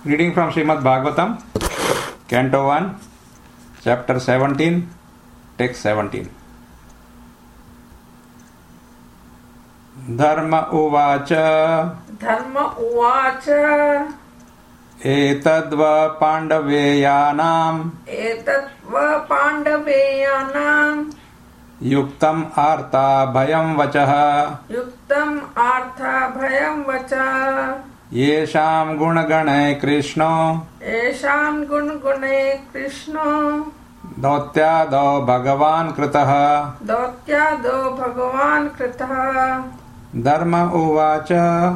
Reading from Srimad Bhagavatam, Canto 1, Chapter 17, Text 17. Dharma uvacha etadva pandaveyanam yuktam artha bhayam vacha yesham gunagane krishno dautyado bhagavan kritah Dharma uvacha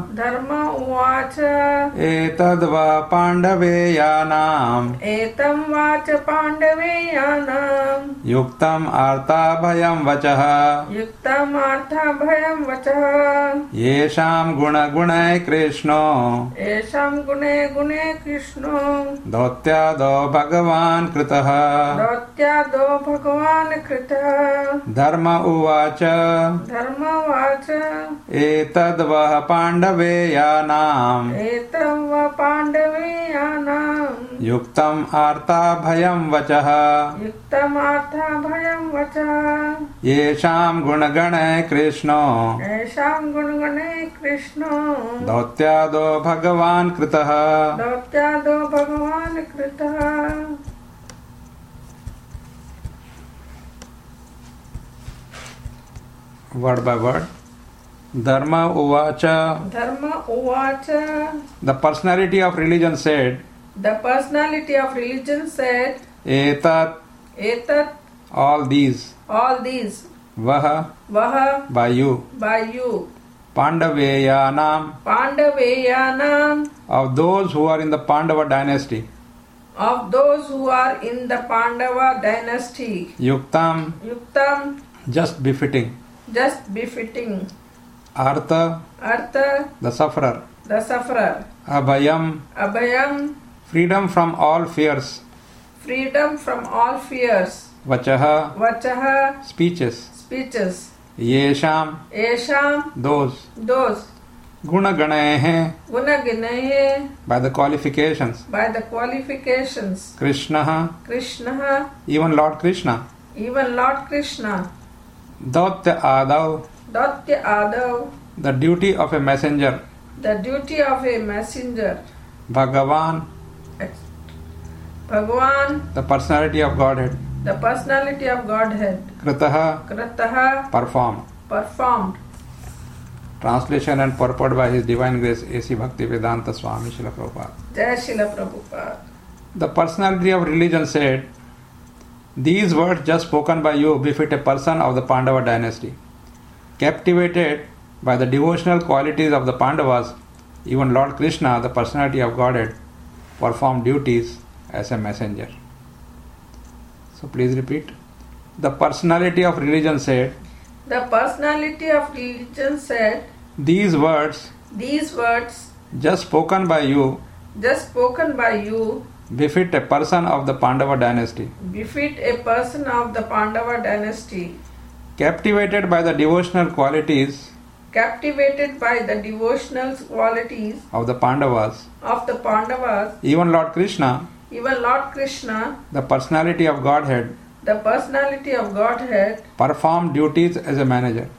etadva pandaveyanam yuktam artha bhayam vacha yesham gunagune krishno dautyado bhagavan kritah Dharma uvacha etadva pandaveyanam yuktam artha bhayam vacha yesham gunagane krishno dautyado bhagavan kritah Word by word. Dharma uvacha. The personality of religion said. Etat. All these. Vaha. By you. Pandaveyanam. Of those who are in the Pandava dynasty. Yuktam. Just befitting. Artha, the sufferer. Abhayam, freedom from all fears. Vachaha, speeches. Yesham, those. Gunaganehe, by the qualifications. Krishna, even Lord Krishna. Datya Adav, the duty of a messenger. Bhagavan, the personality of Godhead. Kritah, performed. Translation and purport by His Divine Grace A.C. Bhaktivedanta Swami Srila Prabhupada. Jai Srila Prabhupada. The personality of religion said, these words just spoken by you befit a person of the Pandava dynasty. Captivated by the devotional qualities of the Pandavas, even Lord Krishna, the personality of Godhead, performed duties as a messenger. So please repeat. The personality of religion said, these words just spoken by you befit a person of the Pandava dynasty. Captivated by the devotional qualities of the Pandavas, even Lord Krishna, the personality of Godhead, performed duties as a manager.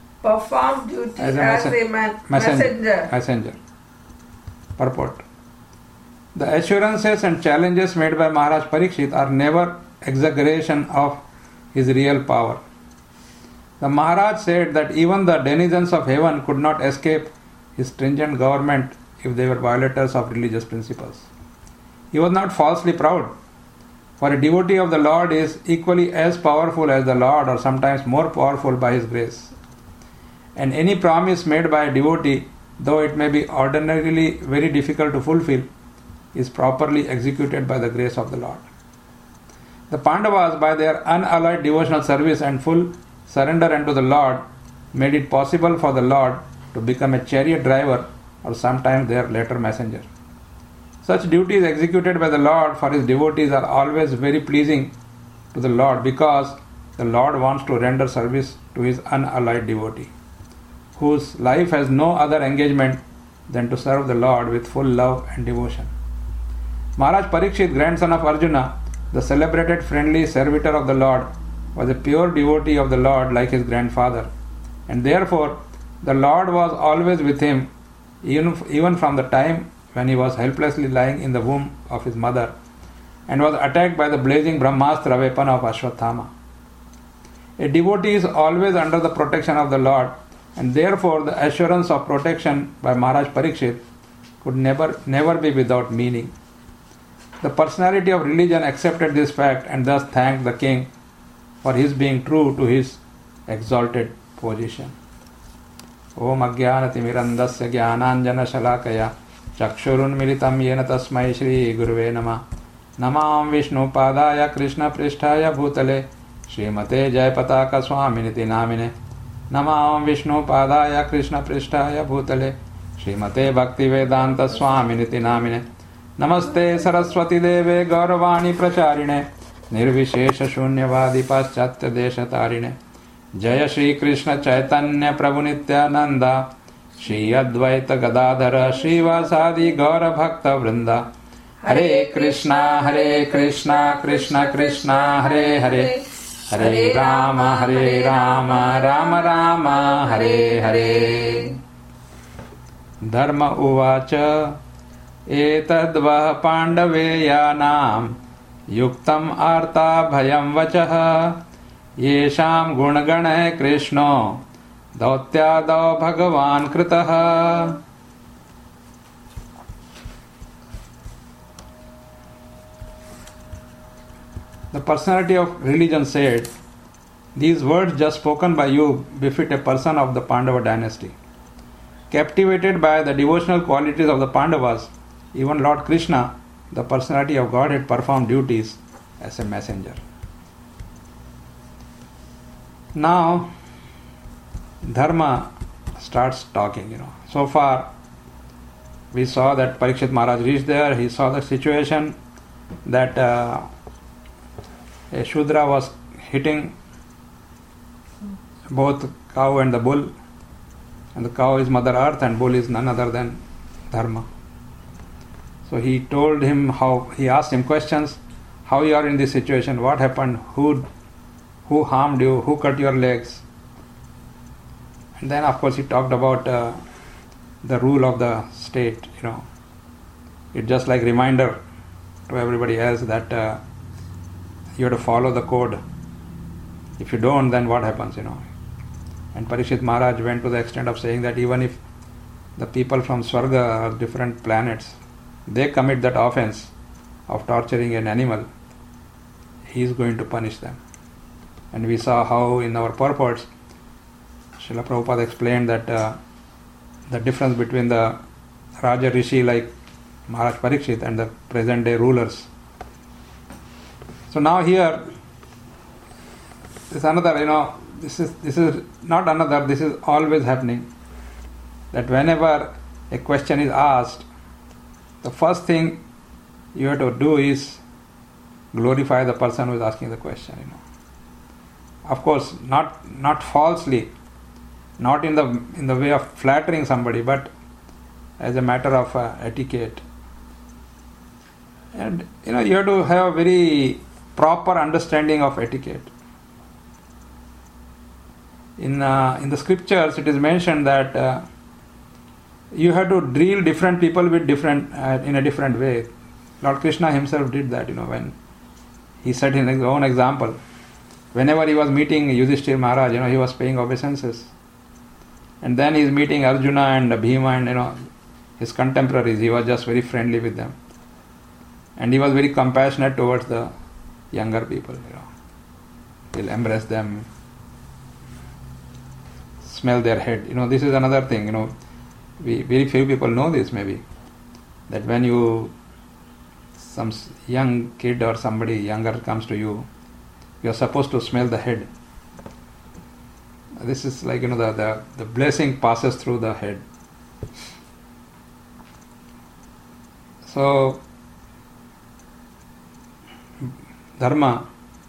Messenger. Purport. The assurances and challenges made by Maharaj Parikshit are never exaggeration of his real power. The Maharaj said that even the denizens of heaven could not escape his stringent government if they were violators of religious principles. He was not falsely proud, for a devotee of the Lord is equally as powerful as the Lord, or sometimes more powerful by His grace. And any promise made by a devotee, though it may be ordinarily very difficult to fulfill, is properly executed by the grace of the Lord. The Pandavas, by their unalloyed devotional service and full surrender unto the Lord, made it possible for the Lord to become a chariot driver or sometimes their later messenger. Such duties executed by the Lord for His devotees are always very pleasing to the Lord, because the Lord wants to render service to His unallied devotee, whose life has no other engagement than to serve the Lord with full love and devotion. Maharaj Parikshit, grandson of Arjuna, the celebrated friendly servitor of the Lord, was a pure devotee of the Lord like his grandfather, and therefore the Lord was always with him, even from the time when he was helplessly lying in the womb of his mother and was attacked by the blazing Brahmastra weapon of Ashwathama. A devotee is always under the protection of the Lord, and therefore the assurance of protection by Maharaj Parikshit could never be without meaning. The personality of religion accepted this fact and thus thanked the king for his being true to his exalted position. Om Ajnanatimirandasya Jnananjana Shalakaya Chakshurunmilitam Yena Tasmai Shri Guruve Namah Namam Vishnu Padaya Krishna Pristhaya Bhutale Srimate Jayapataka Swaminiti Namine Namam Vishnu Padaya Krishna Pristhaya Bhutale Srimate Bhaktivedanta Swaminiti Namine Namaste Saraswati Deve Gauravani Pracharine Nirvishesha Shunyavadi Paschatya Desha Tarine Jaya Shri Krishna Chaitanya Prabhu Nityananda Shri Advaita Gadadhara Shri Vasadi Gaura Bhakta Vrinda Hare Krishna Krishna Krishna Hare Hare Hare Rama Rama Rama Hare Hare. Dharma Uvacha Etadvah Pandaveyanam Yuktam Arta Bhayam Vachah Yesham Gunagane Krishno Dautyadav Bhagavan Kritah. The personality of religion said, "These words just spoken by you befit a person of the Pandava dynasty." Captivated by the devotional qualities of the Pandavas, even Lord Krishna, the personality of God, had performed duties as a messenger. Now, Dharma starts talking, So far, we saw that Parikshit Maharaj reached there. He saw the situation that a Shudra was hitting both cow and the bull. And the cow is Mother Earth and bull is none other than Dharma. So he told him he asked him questions, how you are in this situation, what happened, who harmed you, who cut your legs. And then of course he talked about the rule of the state, It's just like reminder to everybody else that you have to follow the code. If you don't, then what happens, And Parikshit Maharaj went to the extent of saying that even if the people from Swarga or different planets, they commit that offense of torturing an animal, he is going to punish them. And we saw how in our purports, Srila Prabhupada explained that the difference between the Raja Rishi like Maharaj Parikshit and the present day rulers. So now here, this another, this is not another, this is always happening. That whenever a question is asked, the first thing you have to do is glorify the person who is asking the question, Of course, not falsely, not in the way of flattering somebody, but as a matter of etiquette. And you have to have a very proper understanding of etiquette. In the scriptures, it is mentioned that you have to drill different people with in a different way. Lord Krishna himself did that, when he said in his own example. Whenever he was meeting Yudhishthir Maharaj, he was paying obeisances. And then he is meeting Arjuna and Bhima and his contemporaries. He was just very friendly with them. And he was very compassionate towards the younger people, He'll embrace them, smell their head. This is another thing, very few people know this maybe. That when some young kid or somebody younger comes to you, you are supposed to smell the head. This is like, the blessing passes through the head. So, Dharma,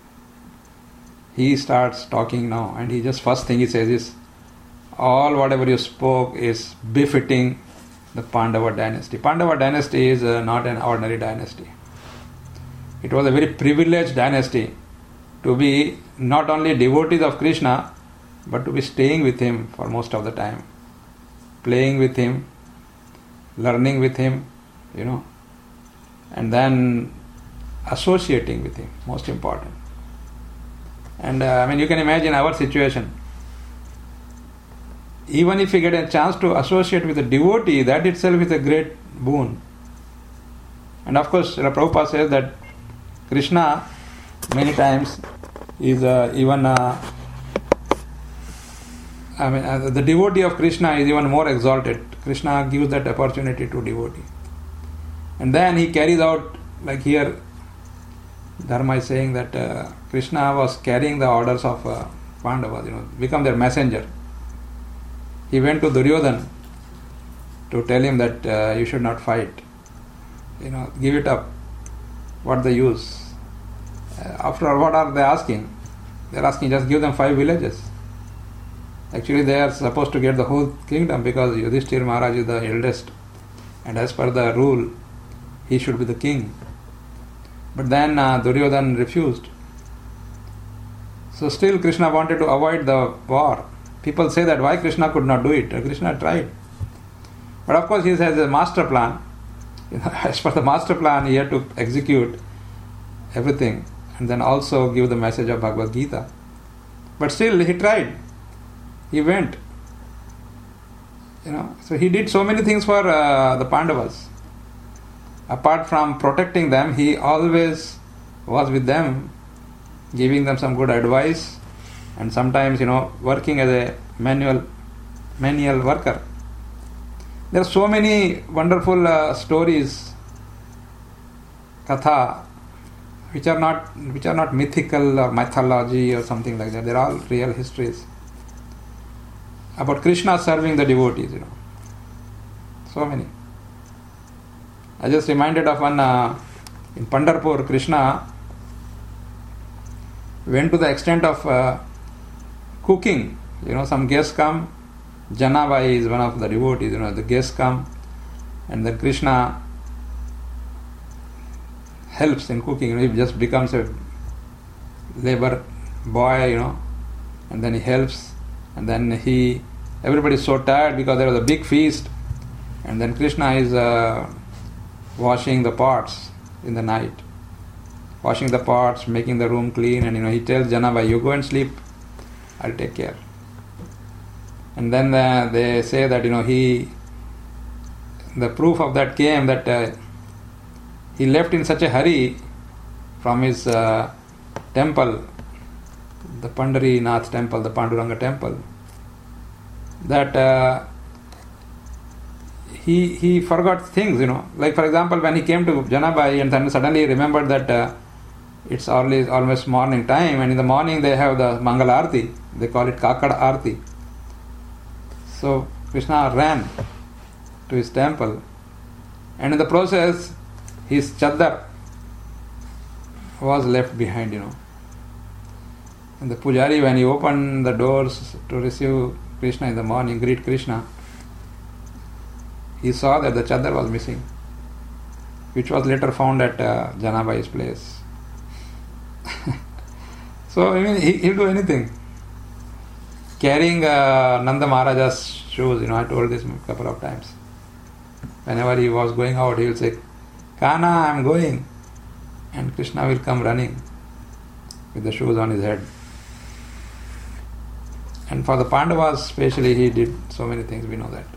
he starts talking now, and first thing he says is, all whatever you spoke is befitting the Pandava dynasty. Pandava dynasty is not an ordinary dynasty. It was a very privileged dynasty to be not only devotees of Krishna, but to be staying with him for most of the time, playing with him, learning with him, and then associating with him, most important. And you can imagine our situation. Even if we get a chance to associate with a devotee, that itself is a great boon. And of course, Prabhupada says that Krishna many times is the devotee of Krishna is even more exalted. Krishna gives that opportunity to devotee. And then he carries out, like here, Dharma is saying that Krishna was carrying the orders of Pandavas, become their messenger. He went to Duryodhana to tell him that you should not fight. Give it up. What the use? After all, what are they asking? They are asking just give them 5 villages. Actually, they are supposed to get the whole kingdom because Yudhishthira Maharaj is the eldest. And as per the rule, he should be the king. But then Duryodhana refused. So still Krishna wanted to avoid the war. People say that why Krishna could not do it. Krishna tried. But of course he has a master plan. As per the master plan, he had to execute everything and then also give the message of Bhagavad Gita. But still he tried. He went. So he did so many things for the Pandavas. Apart from protecting them, he always was with them, giving them some good advice, and sometimes, working as a manual worker. There are so many wonderful stories, katha, which are not mythical or mythology or something like that. They are all real histories about Krishna serving the devotees. So many. I just reminded of one in Pandharpur. Krishna went to the extent of cooking. Some guests come. Janabai is one of the devotees. The guests come, and then Krishna helps in cooking. He just becomes a labor boy, and then he helps, and then everybody is so tired because there was a big feast, and then Krishna is washing the pots in the night, washing the pots, making the room clean, and he tells Janabai, you go and sleep, I'll take care. And then they say that the proof of that came that he left in such a hurry from his temple, the Pandarinath temple, the Panduranga temple, that he forgot things, Like for example, when he came to Janabai and then suddenly he remembered that it's almost morning time, and in the morning they have the Mangala Arti. They call it Kakad Arti. So Krishna ran to his temple, and in the process his chadar was left behind, And the pujari, when he opened the doors to receive Krishna in the morning, greet Krishna, he saw that the chadar was missing, which was later found at Janabai's place. So he'll do anything. Carrying Nanda Maharaja's shoes, I told this a couple of times. Whenever he was going out, he will say, Kana, I'm going. And Krishna will come running with the shoes on his head. And for the Pandavas especially, he did so many things, we know that.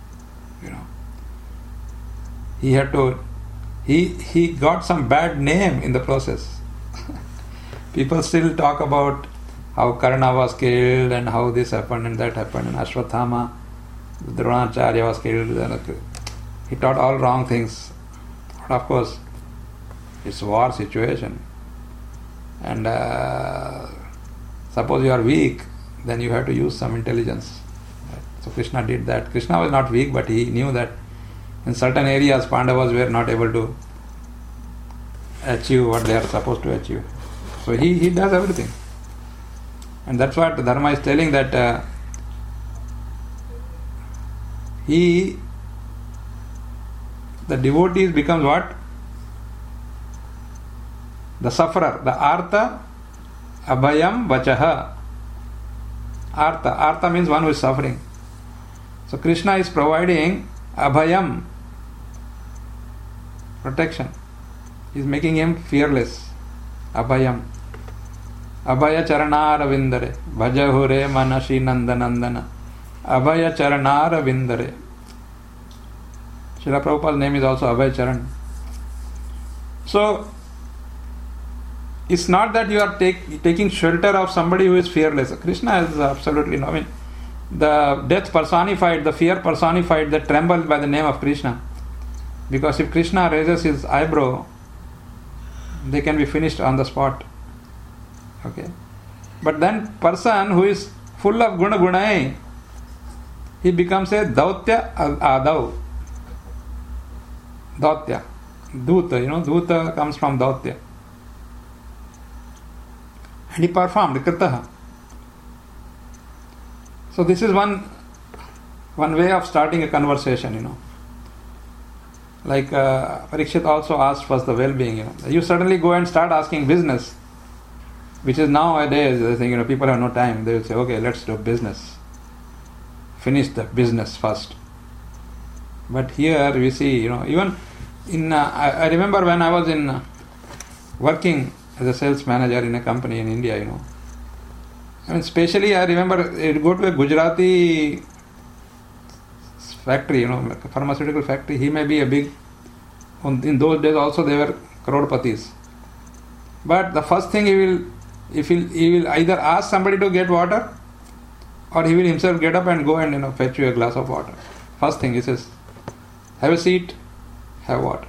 He had to, he got some bad name in the process. People still talk about how Karna was killed and how this happened and that happened, and Ashwathama, Dronacharya was killed. He taught all wrong things. But of course, it's a war situation. And suppose you are weak, then you have to use some intelligence. So Krishna did that. Krishna was not weak, but he knew that in certain areas Pandavas were not able to achieve what they are supposed to achieve. So he does everything. And that's what Dharma is telling, that he the devotee becomes what? The sufferer. The artha abhayam vachaha. Artha means one who is suffering. So Krishna is providing abhayam, protection. He is making him fearless. Abhayam. Abhaya charanara vindare. Bhajahure manashi nandanandana. Abhaya charanara vindare. Srila Prabhupada's name is also Abhay Charan. So, it's not that you are taking shelter of somebody who is fearless. Krishna is absolutely no. I mean, the death personified, the fear personified, that tremble by the name of Krishna. Because if Krishna raises his eyebrow, they can be finished on the spot. Okay. But then person who is full of gunai, he becomes a dautya adav. Dautya. Duta, Duta comes from dautya. And he performed kritaha. So this is one way of starting a conversation, Like Parikshit also asked for the well-being, You suddenly go and start asking business, which is nowadays, I think, people have no time. They will say, okay, let's do business. Finish the business first. But here we see, even in, I remember when I was in working as a sales manager in a company in India, I mean, especially I remember I'd go to a Gujarati factory, like a pharmaceutical factory. He may be a big, in those days also they were crorpatis. But the first thing he will either ask somebody to get water, or he will himself get up and go and fetch you a glass of water. First thing he says, have a seat, have water.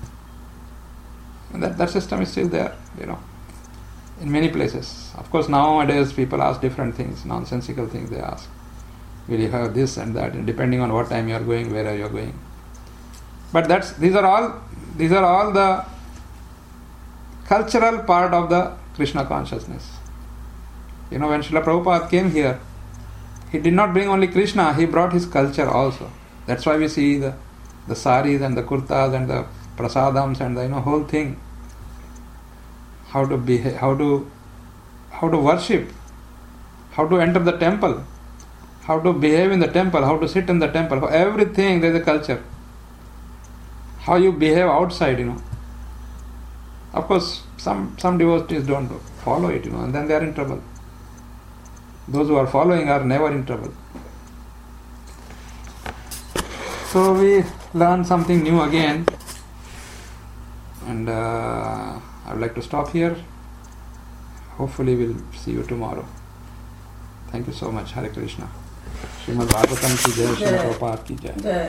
And that system is still there, in many places. Of course, nowadays people ask different things, nonsensical things they ask. Will you have this and that, and depending on what time you are going, where are you going. But these are all the cultural part of the Krishna consciousness. When Srila Prabhupada came here, he did not bring only Krishna, he brought his culture also. That's why we see the saris and the kurtas and the prasadams and the whole thing. How to behave, how to worship, how to enter the temple, how to behave in the temple, how to sit in the temple. For everything there is a culture. How you behave outside, Of course, some devotees don't follow it, and then they are in trouble. Those who are following are never in trouble. So we learn something new again, and I would like to stop here. Hopefully we'll see you tomorrow. Thank you so much. Hare Krishna. Srimad Bhagavatam ki jai, Srimad Prabhupada ki jai.